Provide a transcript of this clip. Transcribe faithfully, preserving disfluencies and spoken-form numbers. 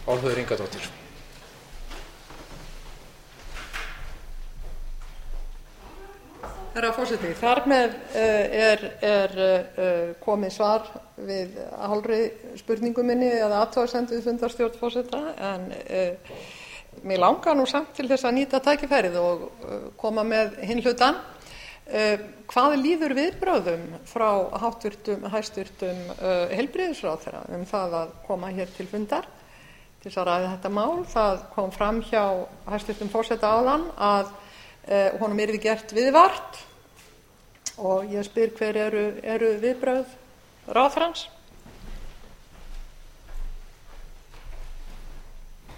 Álfheiður Ingadóttir. Herra forseti, þar með er, er komið svar við hálfri spurningu minni eða athugasemd við fundarstjórn forseta, en uh, mig langar nú samt til þess að nýta tækifærið og uh, koma með hinn hlutann. Uh, hvað líður viðbrögðum frá háttvirtum, hæstvirtum uh, heilbrigðisráðherra um það að koma hér til fundar til þess að ræða þetta mál? Það kom fram hjá hæstvirtum forseta áðan að uh, honum yrði gert viðvart og ég spyr hver eru, eru viðbrögð ráðherrans?